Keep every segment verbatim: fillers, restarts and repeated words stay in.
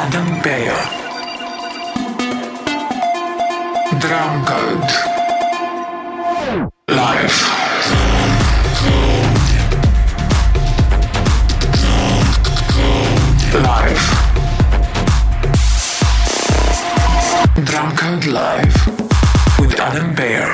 Adam Beyer. Drum Code. Live. Live. Drum Code Live with Adam Beyer.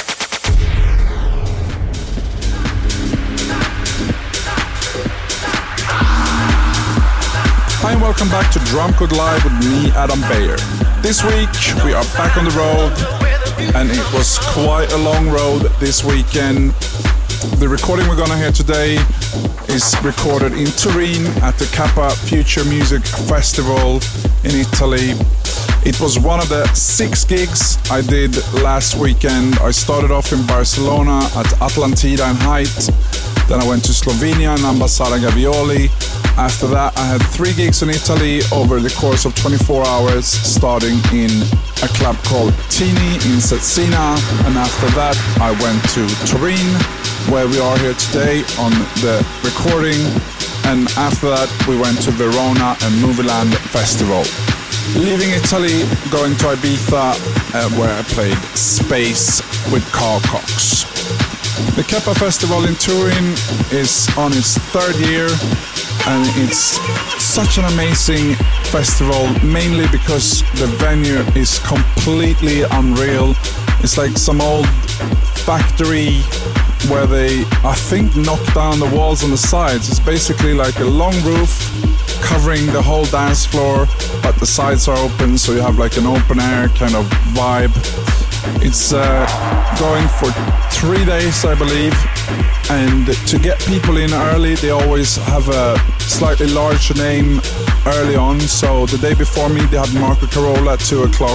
Hi and welcome back to Drum Code Live with me, Adam Beyer. This week we are back on the road, and it was quite a long road this weekend. The recording we're gonna hear today is recorded in Turin at the Kappa Future Music Festival in Italy. It was one of the six gigs I did last weekend. I started off in Barcelona at Atlantida and Height. Then I went to Slovenia and Ambasada Gavioli. After that, I had three gigs in Italy over the course of twenty-four hours, starting in a club called Tini in Cesena. And after that, I went to Turin, where we are here today on the recording. And after that, we went to Verona and Movieland Festival. Leaving Italy, going to Ibiza, uh, where I played Space with Carl Cox. The Kappa Festival in Turin is on its third year, and it's such an amazing festival, mainly because the venue is completely unreal. It's like some old factory where they, I think, knock down the walls on the sides. It's basically like a long roof covering the whole dance floor, but the sides are open, so you have like an open air kind of vibe. It's uh, going for three days, I believe, and to get people in early, they always have a slightly larger name early on. So the day before me, they had Marco Carola at two o'clock,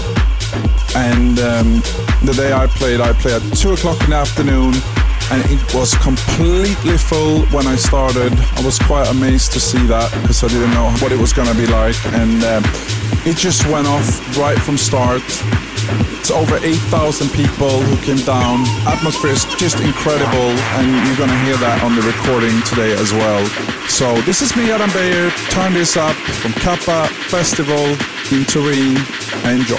and um, the day I played, I played at two o'clock in the afternoon, and it was completely full when I started. I was quite amazed to see that, because I didn't know what it was going to be like, and uh, it just went off right from start. It's over eight thousand people who came down. Atmosphere is just incredible, and you're going to hear that on the recording today as well. So this is me, Adam Beyer. Turn this up from Kappa Festival in Turin. Enjoy.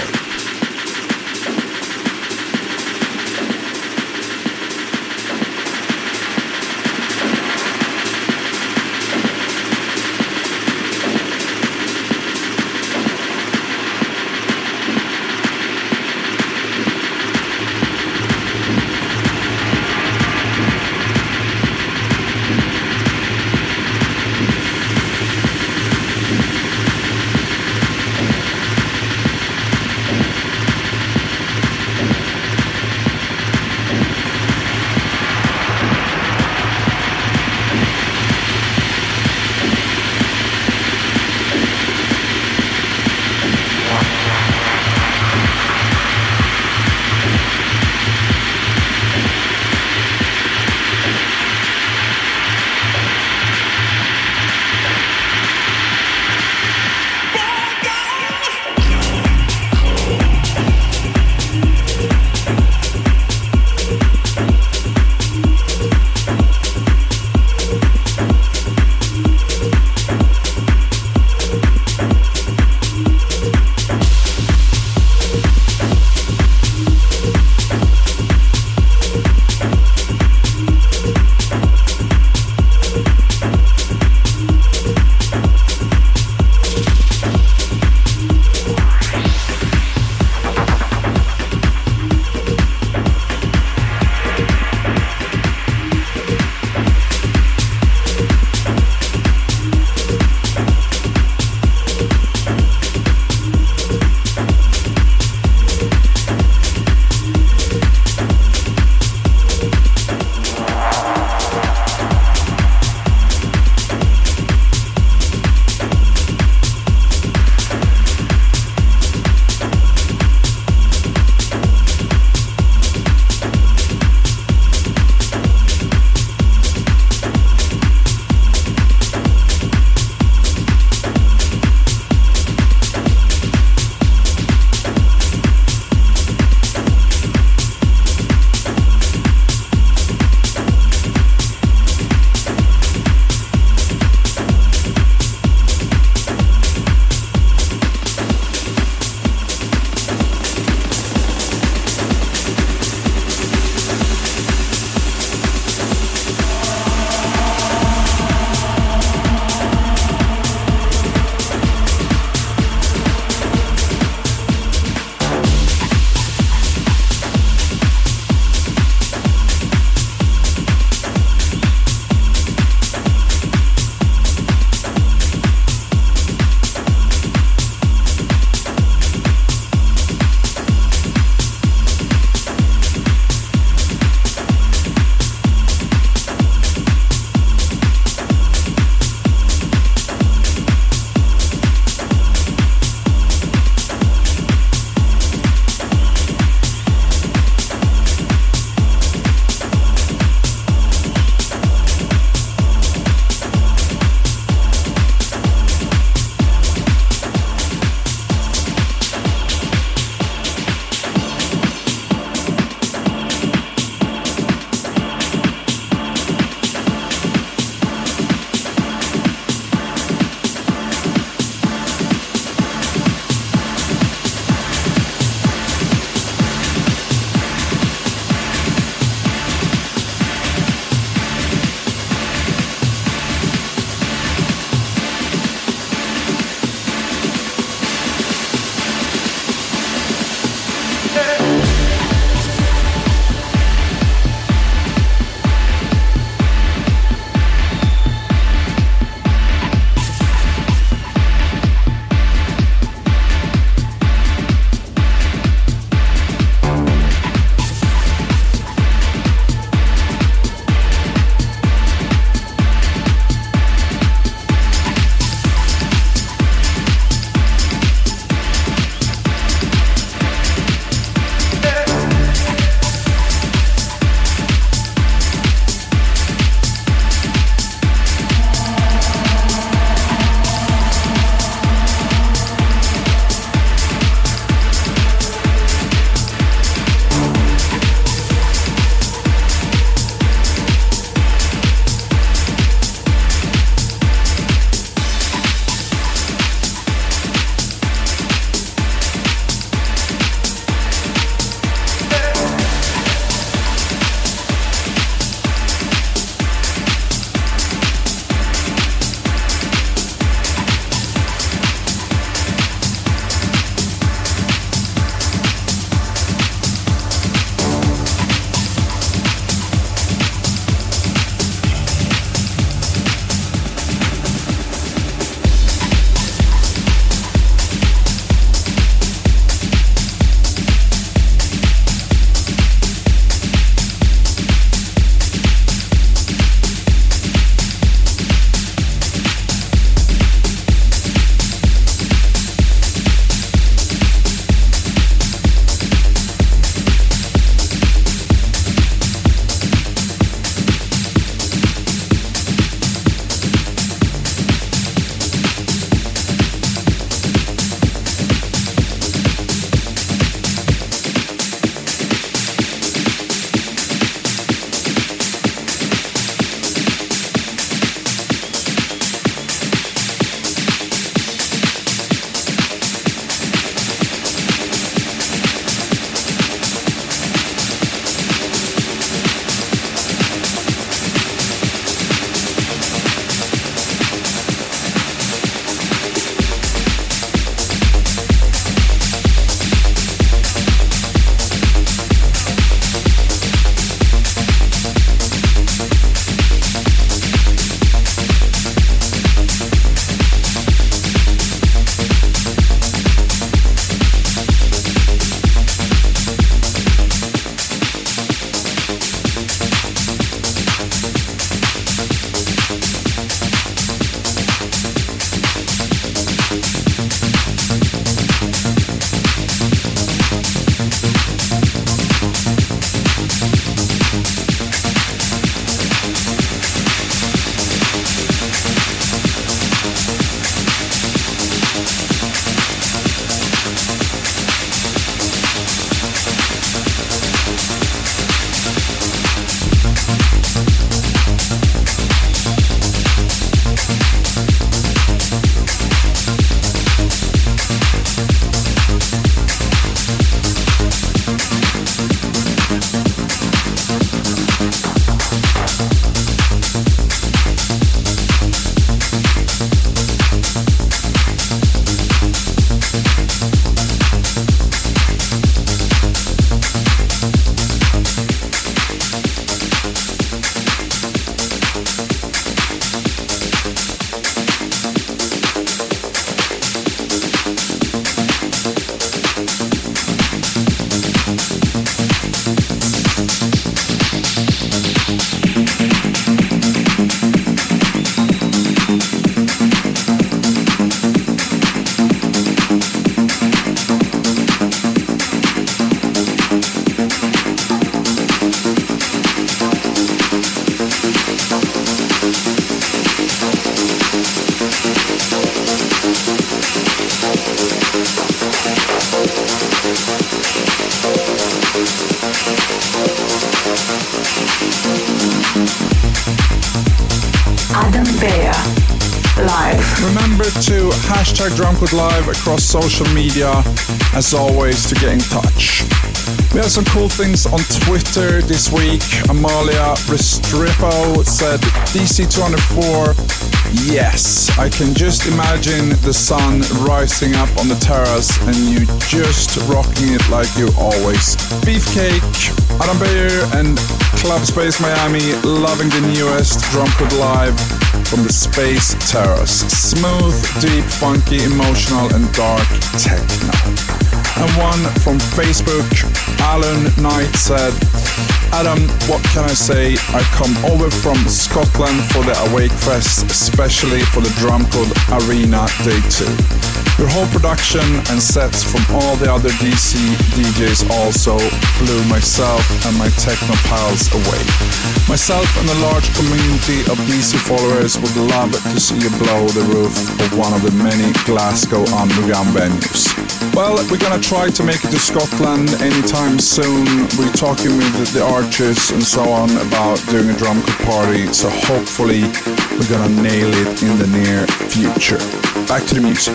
Adam Beyer. Live. Remember to hashtag Drumcode Live across social media, as always, to get in touch. We have some cool things on Twitter this week. Amalia Restrepo said, D C two oh four, yes, I can just imagine the sun rising up on the terrace and you just rocking it like you always. Beefcake, Adam Beyer and Club Space Miami loving the newest Drumcode Live from the Space Terrace. Smooth, deep, funky, emotional and dark techno. And one from Facebook, Alan Knight said, Adam, what can I say? I come over from Scotland for the Awake Fest, especially for the Drumcode Arena Day two. Your whole production and sets from all the other D C D Js also blew myself and my techno pals away. Myself and a large community of D C followers would love to see you blow the roof of one of the many Glasgow underground venues. Well, we're gonna try to make it to Scotland anytime soon. We're talking with the Archers and so on about doing a Drumcode party, so hopefully we're gonna nail it in the near future. Back to the music.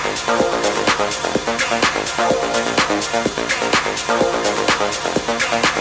We'll be right back.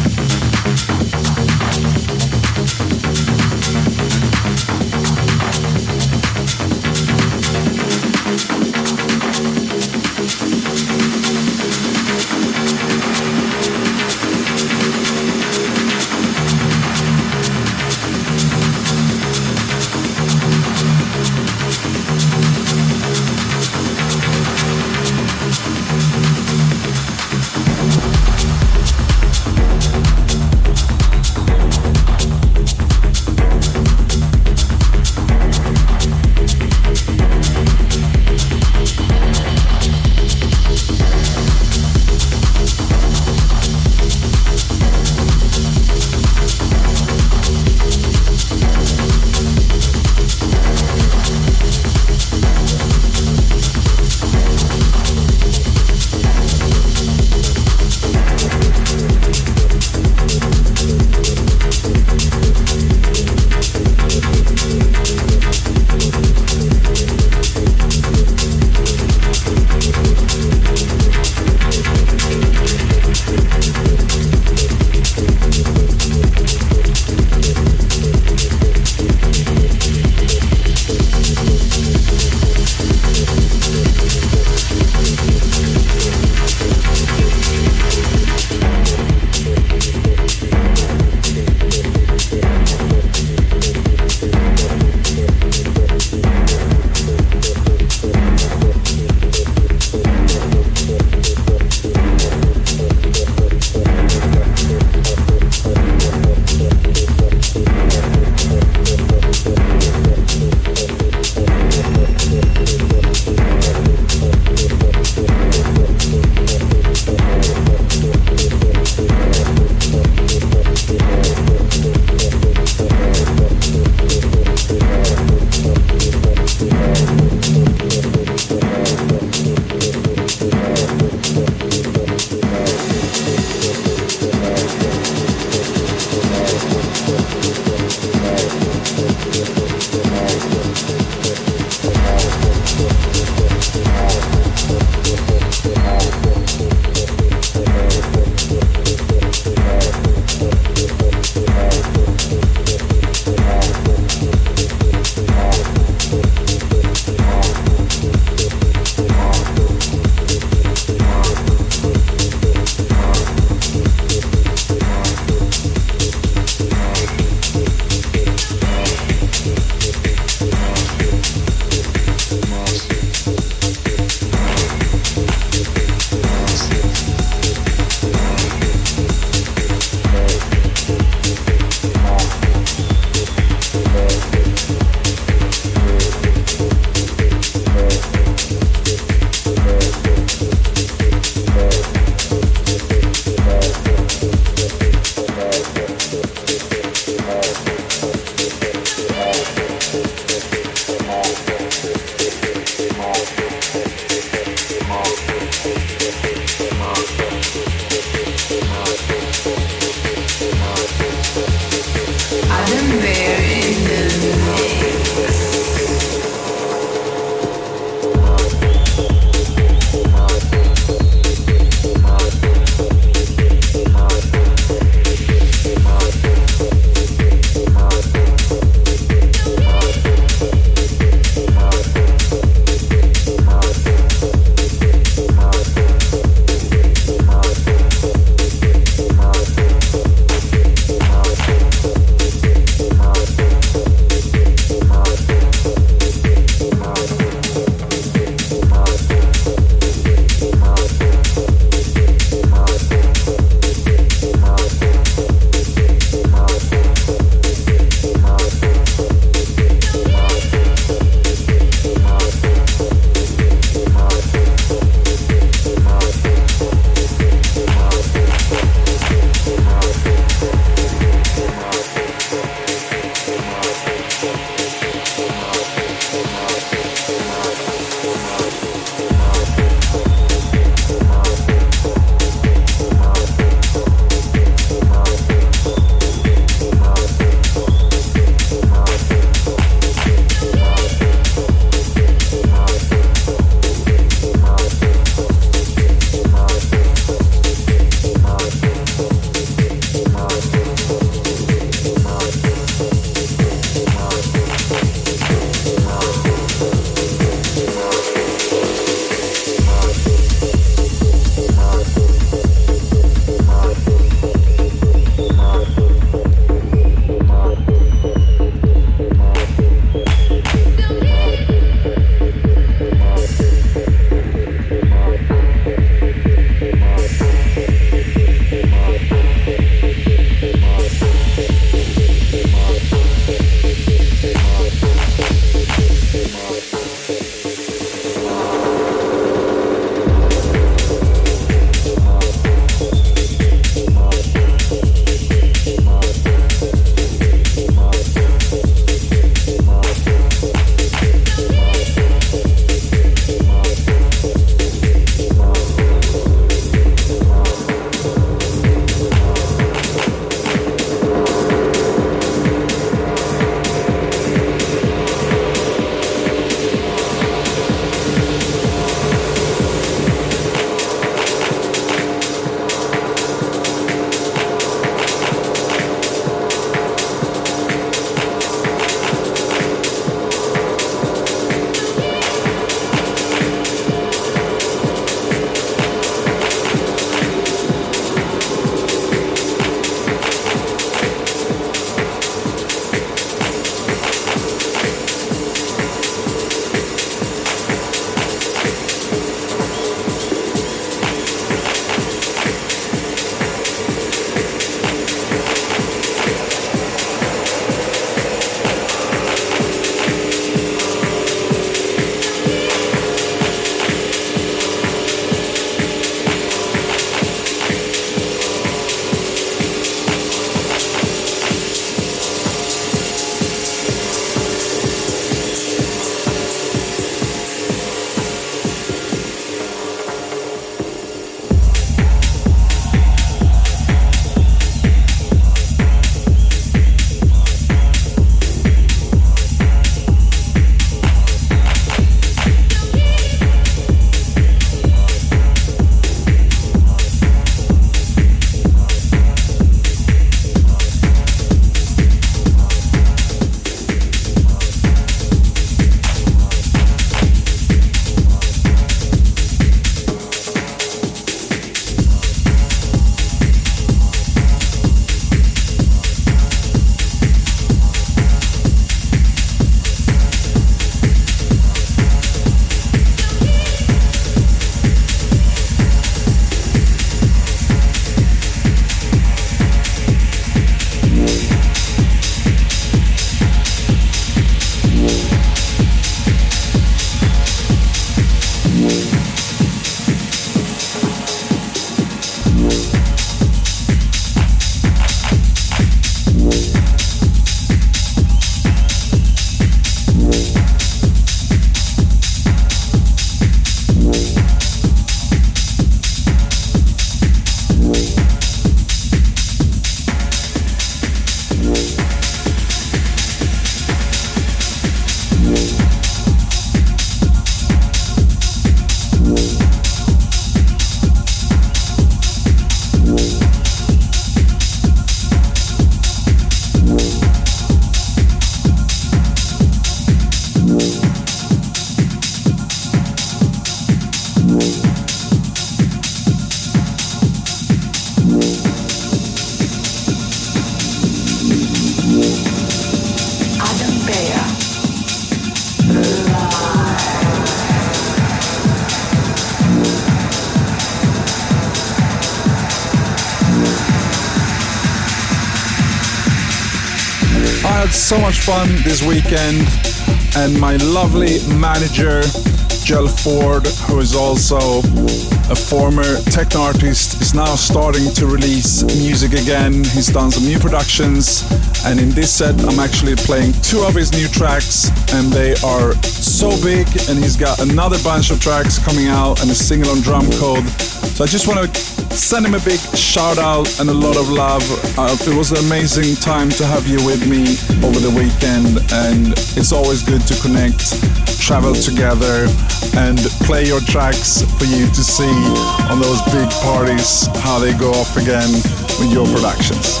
had so much fun this weekend, and my lovely manager, Jel Ford, who is also a former techno artist, is now starting to release music again. He's done some new productions, and in this set I'm actually playing two of his new tracks, and they are so big, and he's got another bunch of tracks coming out and a single on Drum Code. So I just want to send him a big shout out and a lot of love. Uh, it was an amazing time to have you with me over the weekend, and it's always good to connect, travel together, and play your tracks for you to see on those big parties how they go off again with your productions.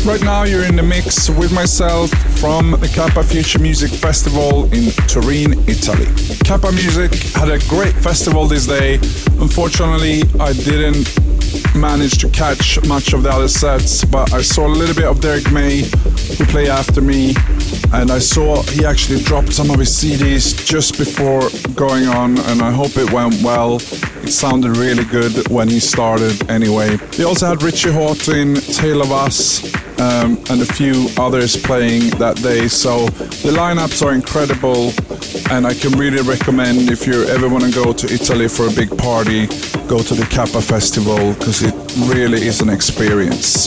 Right now you're in the mix with myself from the Kappa Future Music Festival in Turin, Italy. Kappa Music had a great festival this day. Unfortunately, I didn't manage to catch much of the other sets, but I saw a little bit of Derek May, who played after me, and I saw he actually dropped some of his C Ds just before going on, and I hope it went well. It sounded really good when he started anyway. We also had Richie Hawtin, Tale of Us, um, and a few others playing that day. So the lineups are incredible, and I can really recommend, if you ever want to go to Italy for a big party, go to the Kappa Festival, because it really is an experience.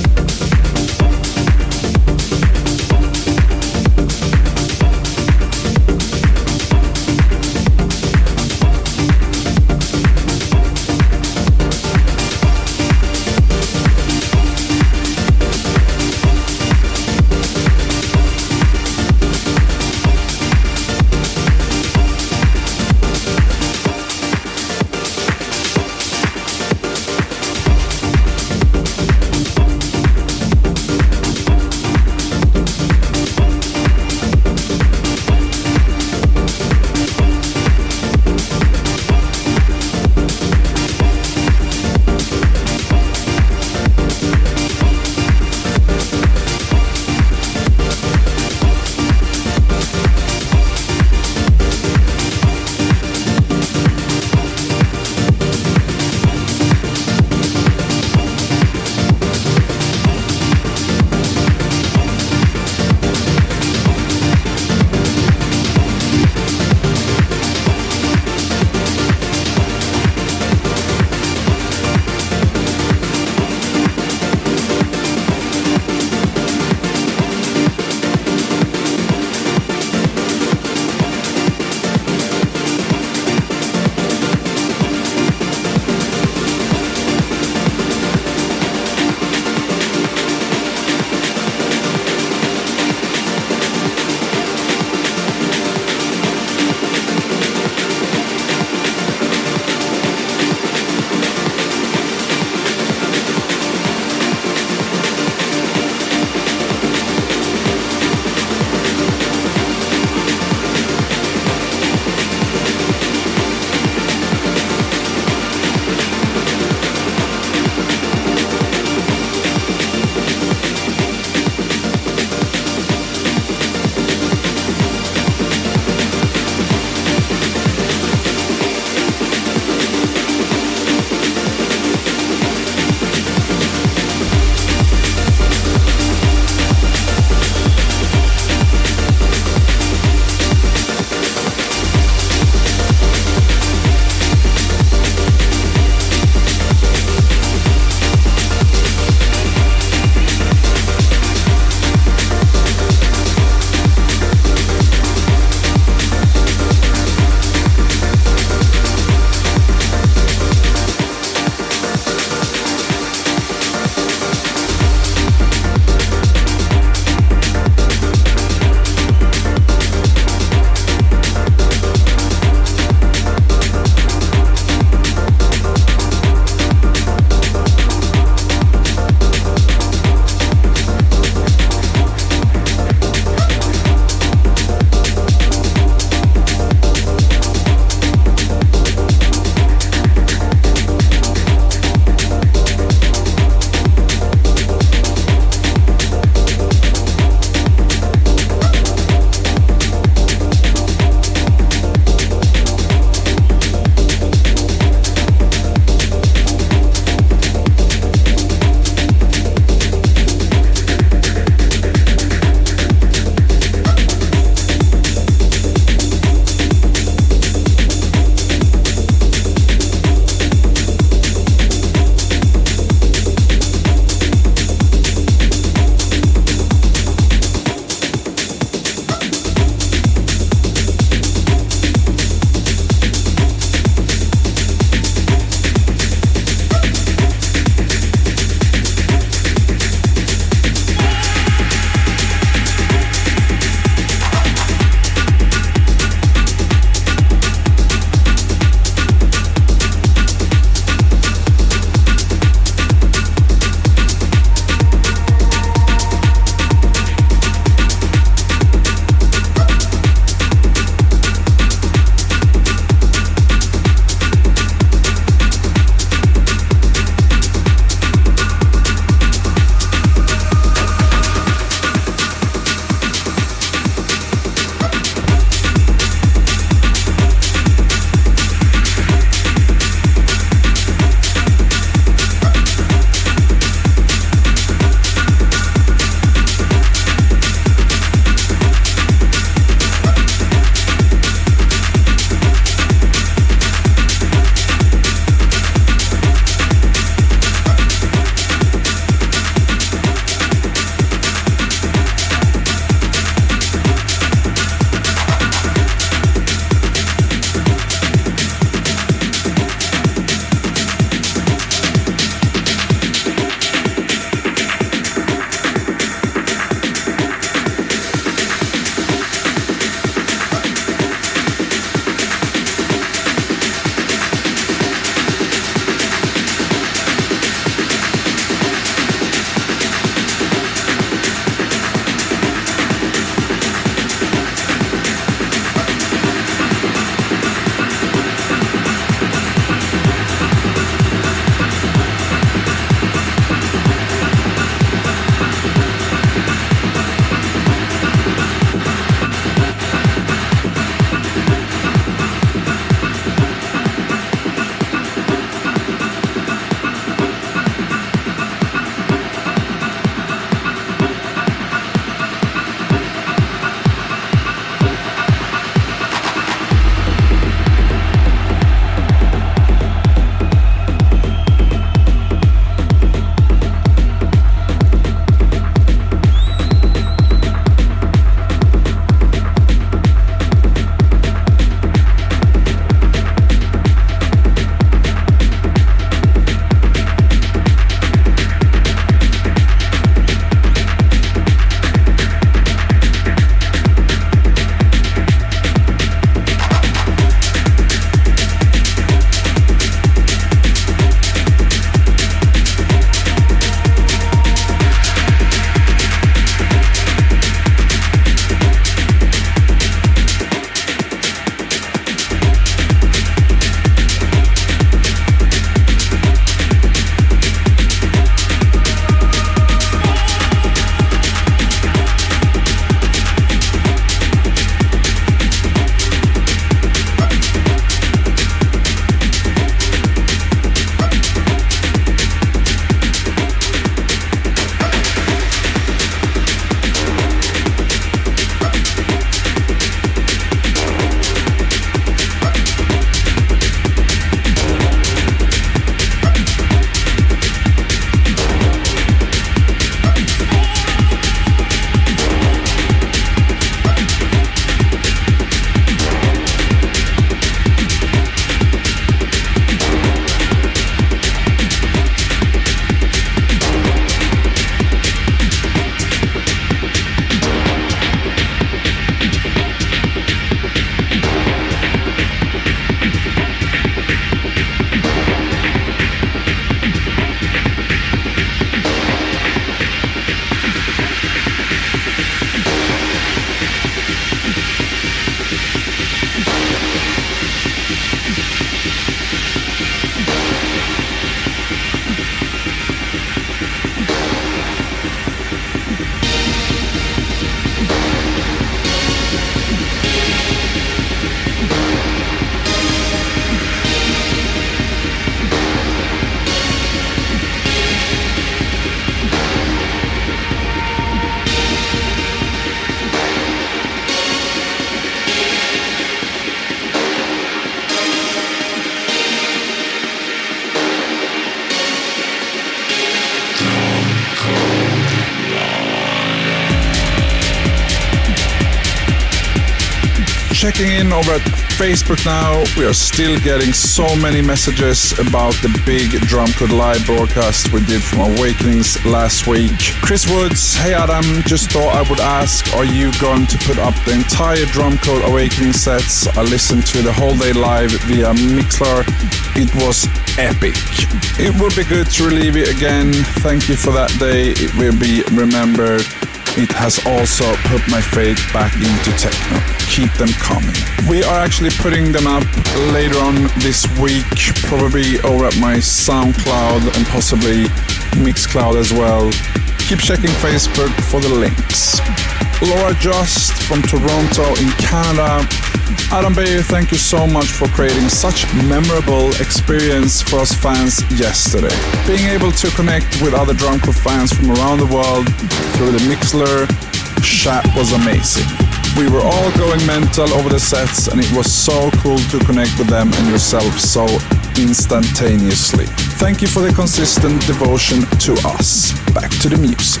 Checking in over at Facebook now, we are still getting so many messages about the big Drum Code Live broadcast we did from Awakenings last week. Chris Woods, hey Adam, just thought I would ask, are you going to put up the entire Drum Code Awakening sets? I listened to the whole day live via Mixlr. It was epic. It would be good to relive it again. Thank you for that day. It will be remembered. It has also put my faith back into techno. Keep them coming. We are actually putting them up later on this week, probably over at my SoundCloud and possibly Mixcloud as well. Keep checking Facebook for the links. Laura Just from Toronto in Canada. Adam Beyer, thank you so much for creating such memorable experience for us fans yesterday. Being able to connect with other Drum Code fans from around the world through the Mixlr chat was amazing. We were all going mental over the sets and it was so cool to connect with them and yourself so instantaneously. Thank you for the consistent devotion to us. Back to the music.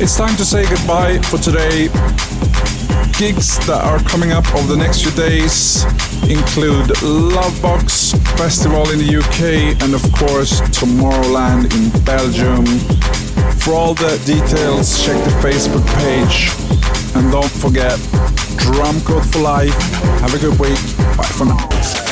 It's time to say goodbye for today. Gigs that are coming up over the next few days include Lovebox Festival in the U K and of course Tomorrowland in Belgium. For all the details, check the Facebook page. And don't forget, Drum Code for Life. Have a good week. Bye for now.